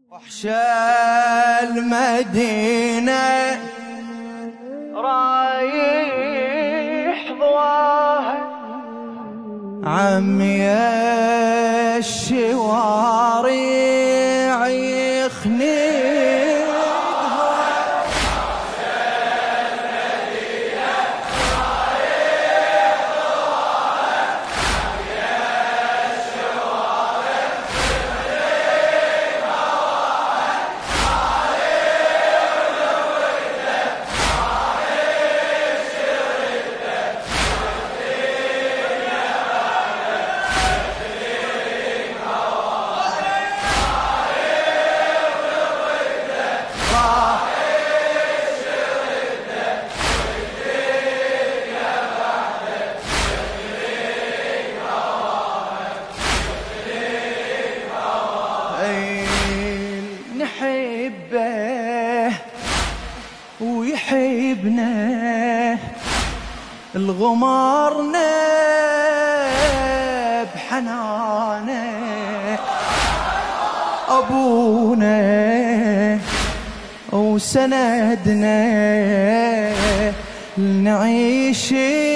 وحش المدينة رايح ضواها عمي الشوارع يخنقها وحش المدينة رايح ضواها عمي الشوارع نحبه ويحبنا الغمارنا بحنانه أبونا وسندنا نعيش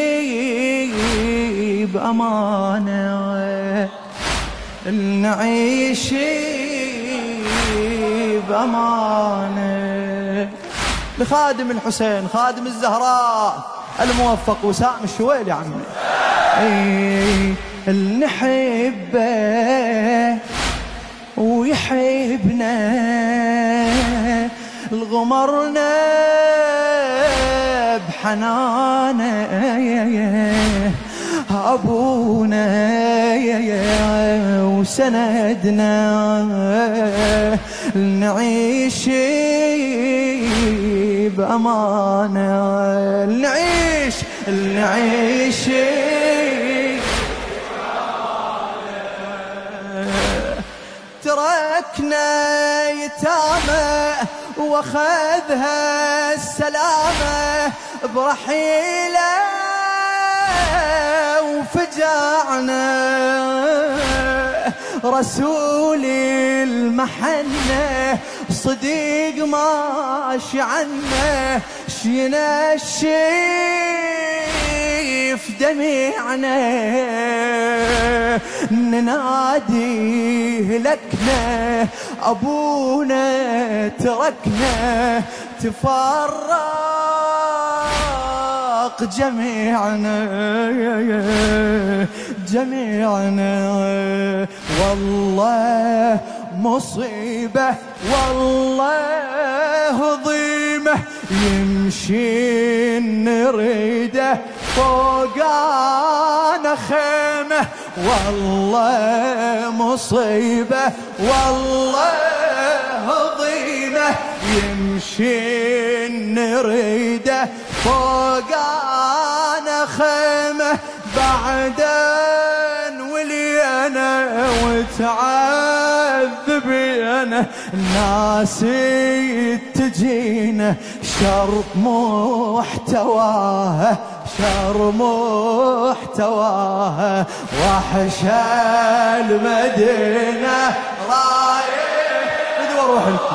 بأمانة نعيش بأمانة. لخادم الحسين خادم الزهراء الموفق وسام الشويل يا عمي نحبه ويحبنا الغمرنا بحنانه أبونا وسندنا نعيش بأمانة نعيش تركنا يتامى واخذها السلامة برحيله وفجعنا رسول المحنة صديق ماشي عنا شينا الشيف دمعنا ننادي لكنا أبونا تركنا تفرق جميعنا والله مصيبة والله ضيمة يمشي نريده فوقانا خيمة والله مصيبة والله ضيمة يمشي نريده فوقانا خيمة بعدين ولينا وتعذب انا الناس تجينا شر محتواها وحش المدينة رايح بدو اروح لكم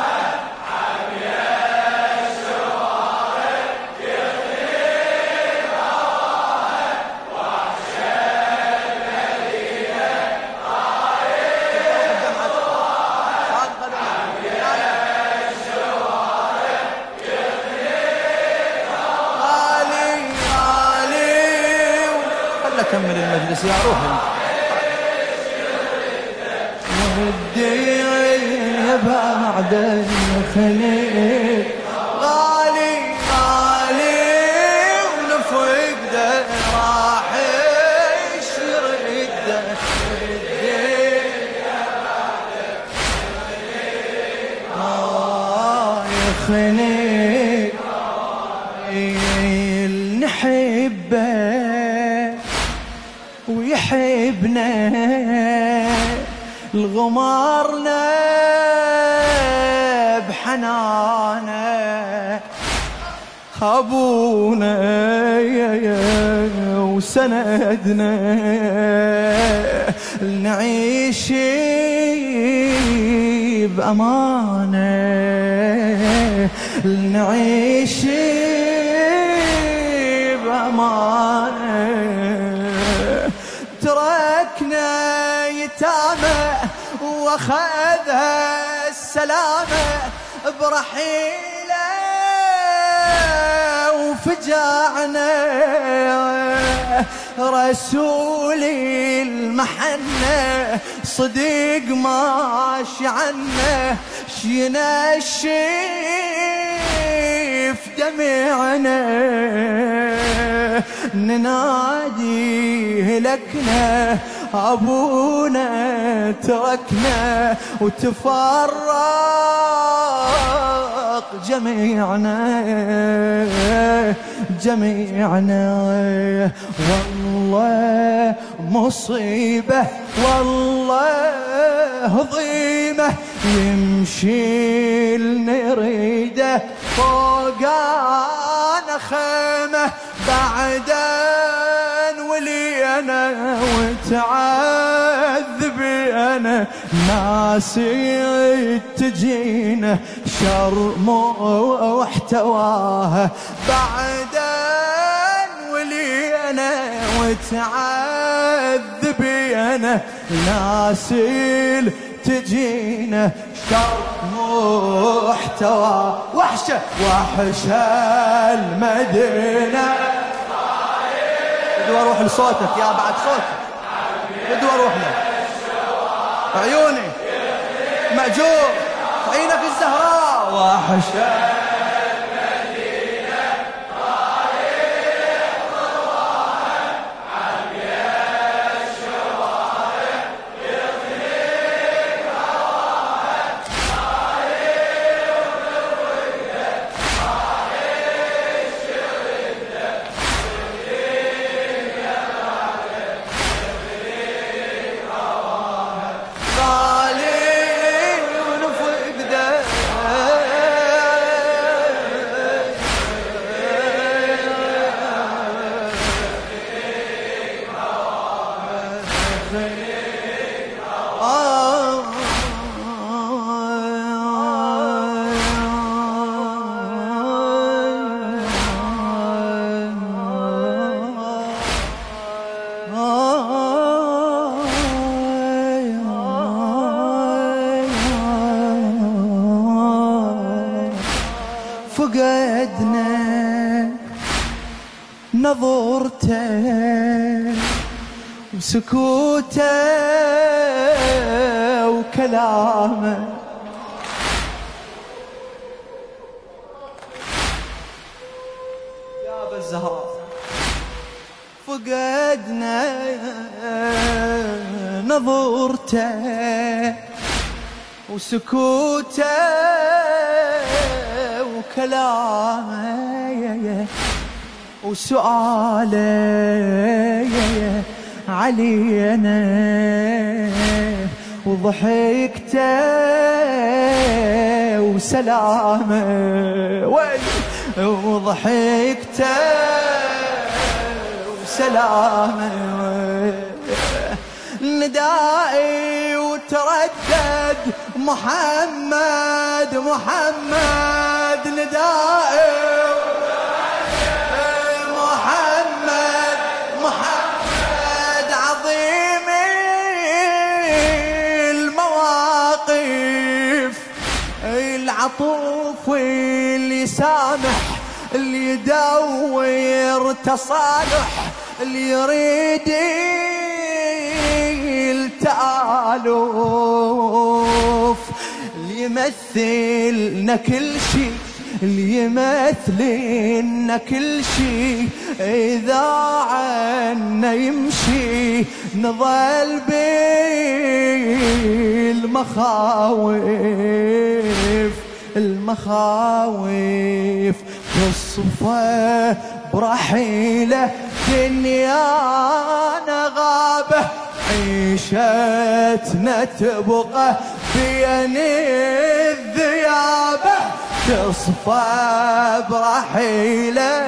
كمل المجلس يا روحي ودي بعد الخليل غالي ونفقده راح يشرده يخليل نحبه ويحبنا الغمارنا بحنانه أبونا وسندنا نعيش بأمانة نعيش بأمانة تركنا يتامى واخذها السلامة برحيله وفجعنا رسولي المحنة صديق ماشي عنا ينشف دمعنا ننادي هلكنا أبونا تركنا وتفرق جميعنا والله مصيبة والله ضيمة يمشي نريده فوقانا خيمة بعدين ولي أنا وتعذب أنا ناسي تجينا شر محتواها بعدين ولي أنا وتعذب أنا ناسي تجينا شر محتوى وحشة المدينة بدي اروح لصوتك يا بعد صوتك بدي اروح له عيوني مأجور عينك الزهراء وحشة المدينة طريق خطواها عمي الشوارع يغنيك هواها طريق الوردة طريق الشردة يغنيك هواها غالي ونفقده فقدنا نظرته وسكوته وكلامه يا بالزهراء فقدنا نظرته وسكوته وكلامه وسؤاله علينا وضحكته وسلامه وضحكته وسلامه ندائي وتردد محمد محمد ندائي محمد محمد عظيم المواقف العطوف اللي يسامح اللي يدور تصالح اللي يريد التآلف اللي يمثلنا كل شيء اللي يمثلنا كل شيء إذا عنا يمشي نظل بالمخاوف المخاوف تصفى برحيله دنيانا غابه عيشتنا تبقى بين الذيابه تصفى برحيله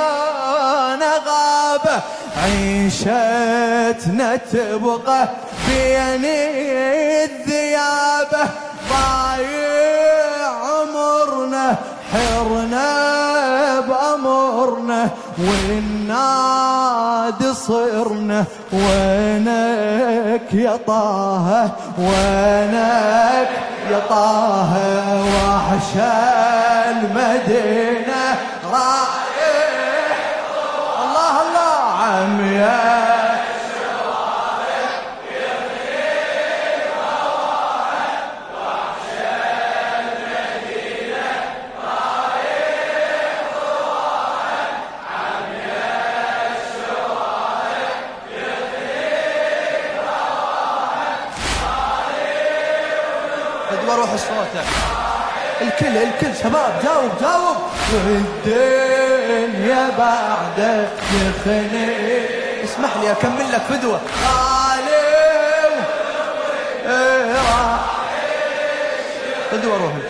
دنيانا غابه عيشتنا تبقى بين الذيابة ضايع عمرنا حرنا بأمرنا والناد صرنا وينك يا طه وينك يا طه وحش المدينة رايح الله الله عم يا روح الصوت الكل شباب جاوب والدنيا بعد يخني اسمح لي اكمل لك فدوة فدوة روحي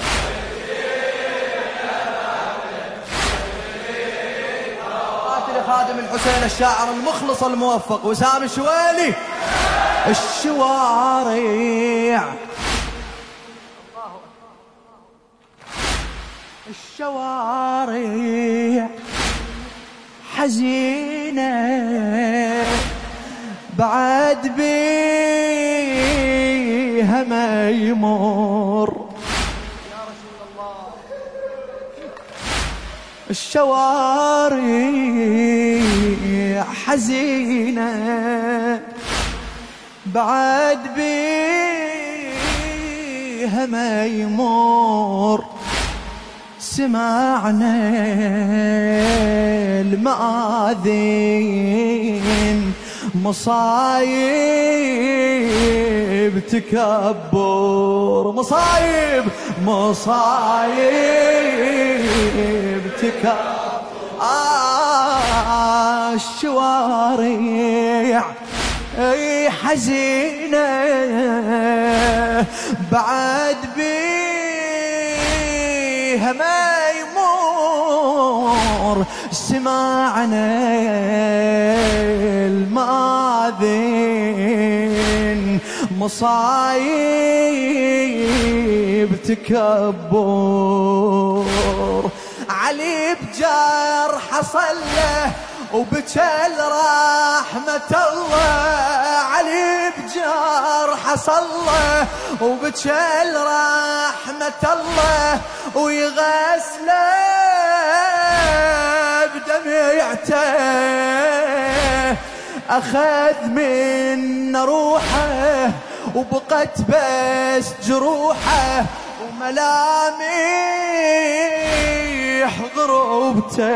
خادم الحسين الشاعر المخلص الموفق وسام الشويلي الشوارع الشوارع حزينة بعد بيها ما يمر يا رسول الله الشوارع حزينة بعد بيها ما يمر سمعنا المآذين مصايب تكبر مصايب تكبر الشوارع حزينة بعد بيها ما يمر سمعنا المآذين مصايب تكبر علي بجار حصل له وبجل رحمة الله علي بجار حصل له وبجل رحمة الله ويغسله بدمعته أخذ من روحه وبقت بس جروحه وملامح ضربته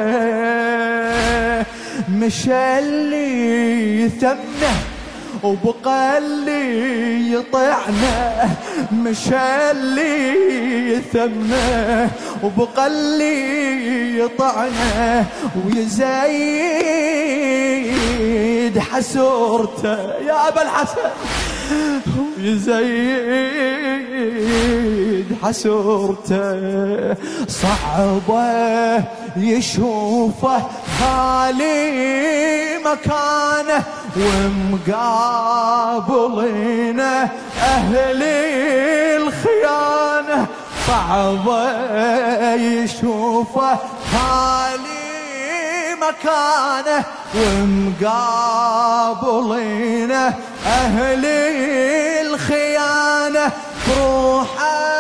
مشى اللي ثمنه وبقى اللي يطعنه مشى اللي ثمنه وبقى اللي يطعنه ويزيد حسرته يا أبا الحسن يزيد حسرته صعبه يشوفه خالي مكانه ومقابلينه أهل الخيانة صعبه يشوفه خالي مكانه ومقابلينه أهل الخيانة بروح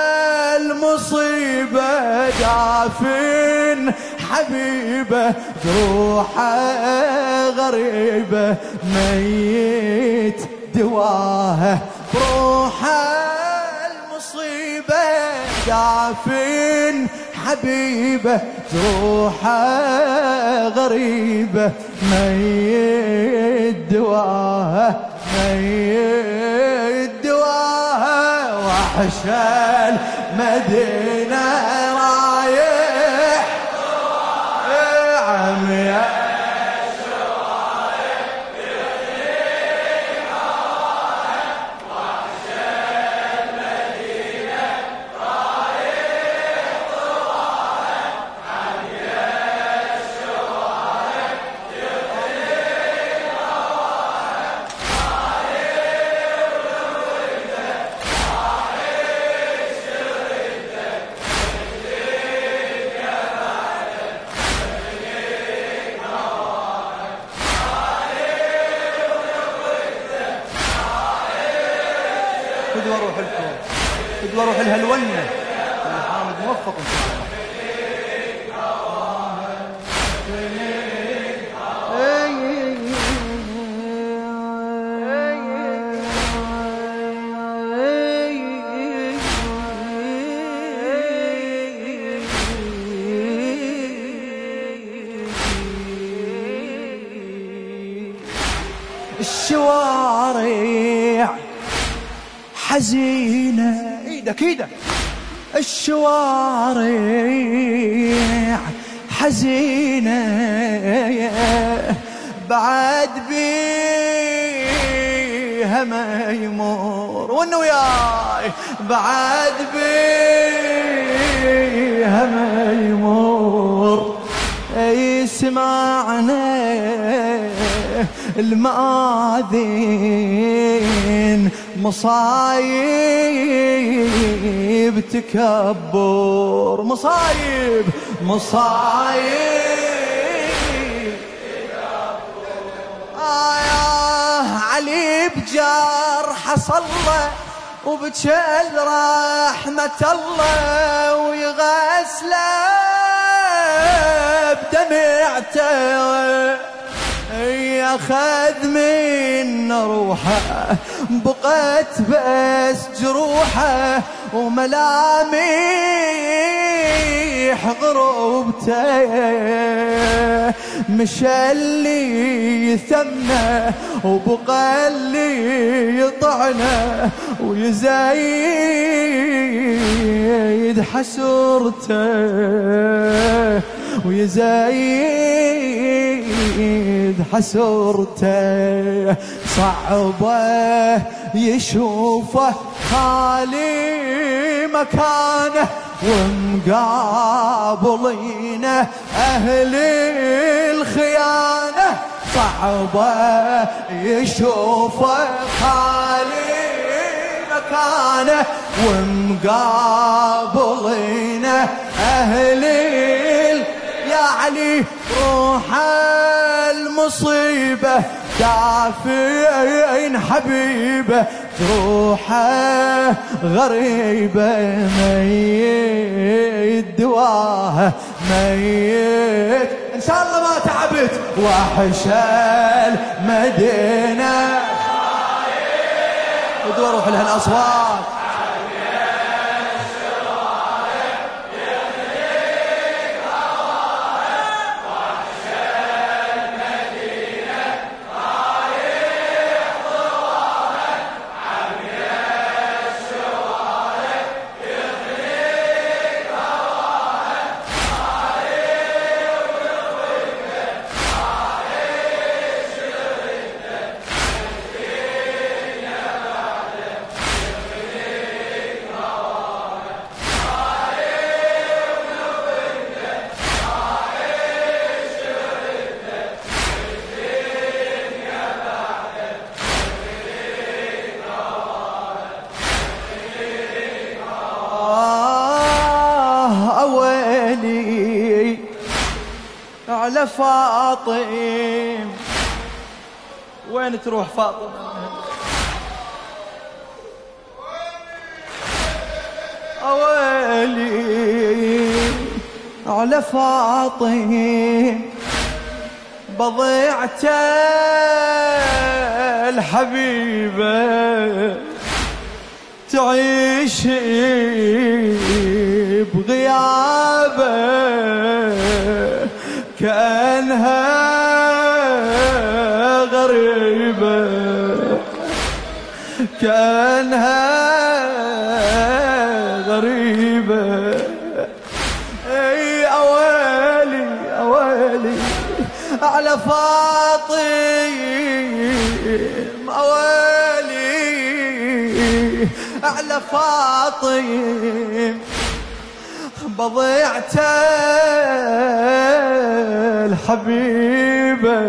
المصيبة دافن حبيبه جروحه غريبه ميت دواها بروح المصيبة دافن حبيبه جروحه غريبه ميت دواها ميت دواها وحش المدينة رايح عمياء بدي اروح لها الونه. حامد موفق ان شاء الله. الشوارع حزينة، ايدك ايدك. الشوارع حزينة بعد بيها ما يمر، وانه وياي بعد بيها ما يمر. يسمعنا المآذين مصايب تكبر، مصايب علي بجرح صلى وبجل رحمة الله ويغسله بدمعته، ياخذ من روحه بقت بس جروحه وملامح غروبته. مشى اللي يثمنه وبقى اللي يطعنه ويزايد حسرته ويزايد حسرته. صعبه يشوفه خالي مكانه ومقابلينه أهل الخيانة. صعبه يشوفه خالي مكانه ومقابلينه أهل يا علي روح المصيبة دافعين حبيبه، جروحه غريبة ميت دواها ميت. إن شاء الله ما تعبت وحش المدينة. بدي أروح لها الأصوات. على فاطم وين تروح فاطمة؟ أويلي على فاطم بضيعة الحبيبة تعيش بغيابه كأنها غريبة كأنها غريبة. اي أويلي أويلي على فاطم أويلي على فاطم بضيعة الحبيبة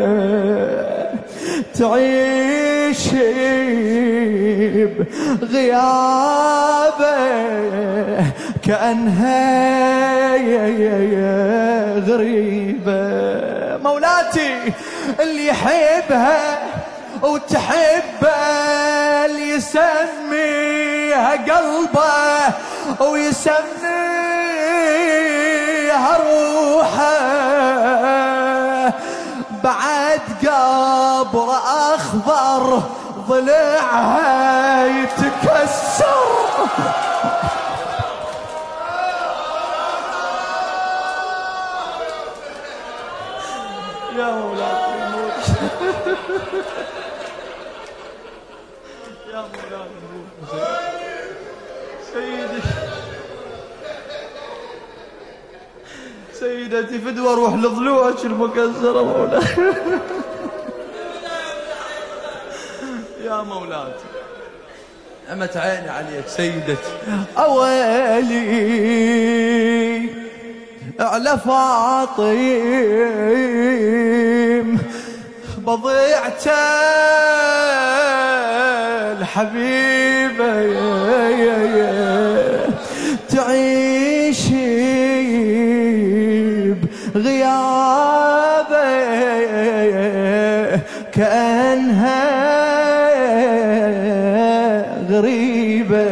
تعيش بغيابه كأنها غريبة. مولاتي اللي يحبها وتحبه اللي يسميها قلبه ويسميها روحه، بعد قبر أخضر ضلعها يتكسر. يا مولاي الموت يا مولاي الموت سيدتي فدوى روح لضلوعك المكسرة مولاي. يا مولاتي أمت عيني عليك سيدتي. أولي على فاطم بضيعته الحبيبة تعيشي بغيابه كأنها غريبة،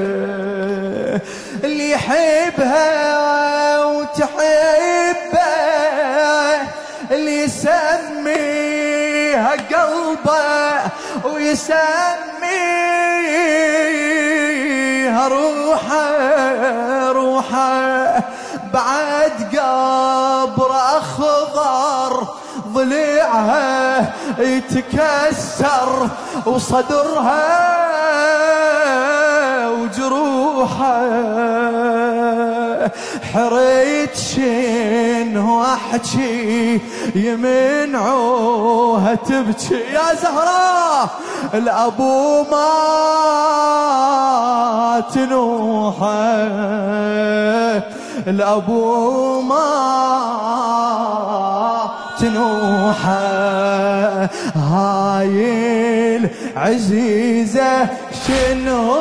اللي يحبها وتحبه اللي يسميها قلبه ويسميها روحه، بعد قبر أخضر ضلعها يتكسر وصدرها وجروحها، حريت شنو احكي يمنعوها تبكي. يا زهراء الابو ما تنوحه، الابو ما تنوحه، هاي العزيزة شنو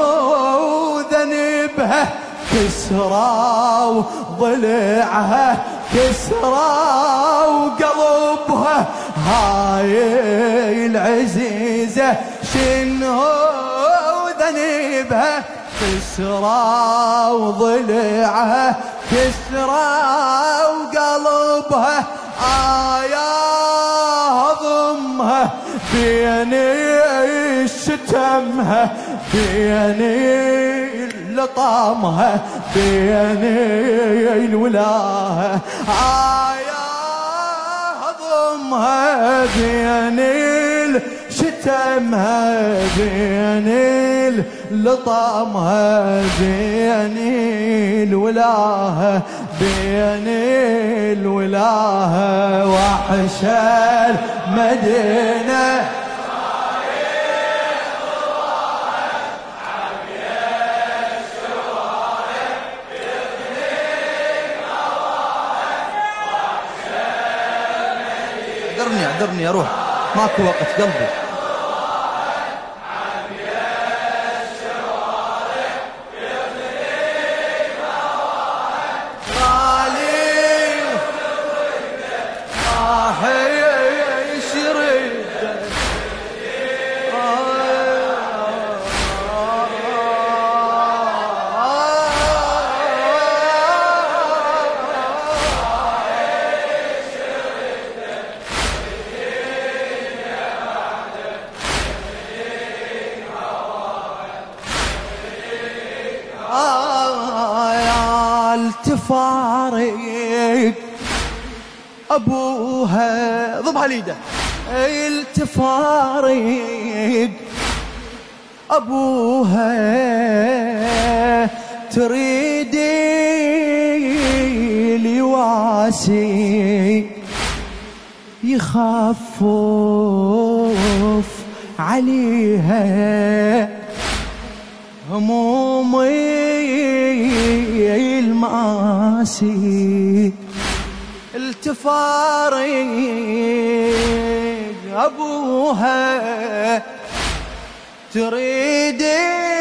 ذنبها كسرى وضلعها كسرى وقلبها، هاي العزيزة شنو ذنبها كسرى وضلعها كسرى وقلبها، يا ضمها بين شتمها بين لطامها بين الولاها، يا ضمها بين شتمها بين لطامها بين الولاها بين الولاها، وحش المدينة اعذرني اروح ماكو وقت قلبي. التفارق ابوها ضمها ليده، التفارق ابوها تريد اليواسي يخفف عليها همومي المآسي، التفارق أبوها تريد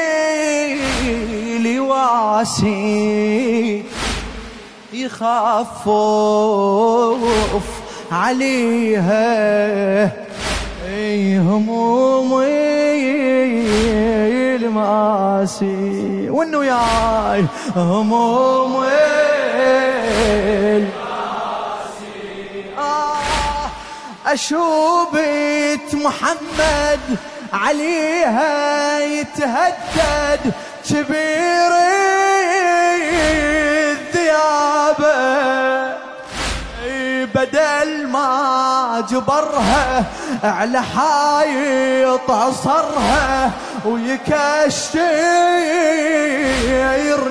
لواسي يخفف عليها همومي المآسي وانه ياي همومي أشوبة محمد عليها يتهدد كبير الذيابة بدل ما جبرها على حايط عصرها ويكشير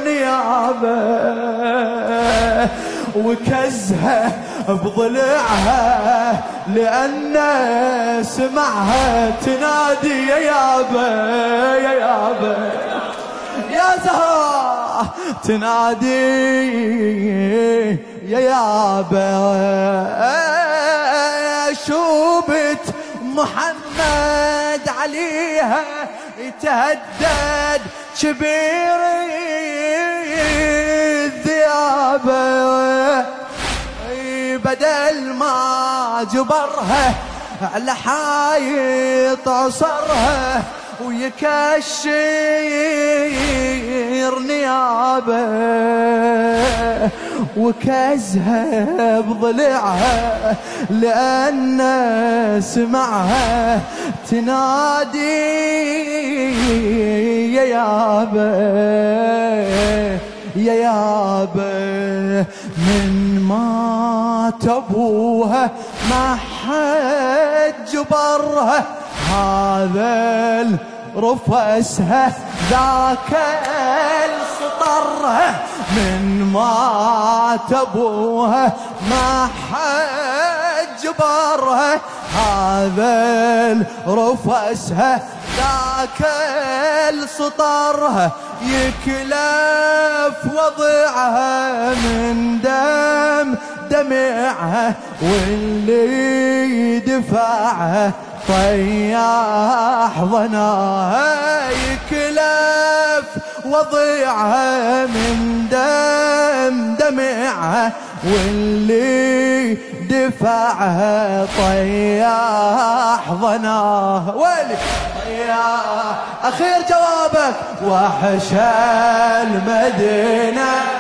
نيابه وكزها بضلعها لأن سمعها تنادي يا يابا يا يابا يا زهراء تنادي يا يابا شوبة محمد عليها يتهدد كبير الذيابة بدل ما جبرها على حايط عصرها ويكشير نيابه وكزها بضلعها لأن سمعها تنادي يا يابا يا يابا من مات أبوها ما حد جبرها هذا الرفسها ذاك السطرها من مات أبوها ما حد جبرها هذا الرفسها ذاك السطرها يكلف وضعها من دمعها واللي دفعها طياح ظناها يكلف وضعها من دمعها واللي دفعها طياح ظناها ويلي طياح أخير جوابك وحش المدينة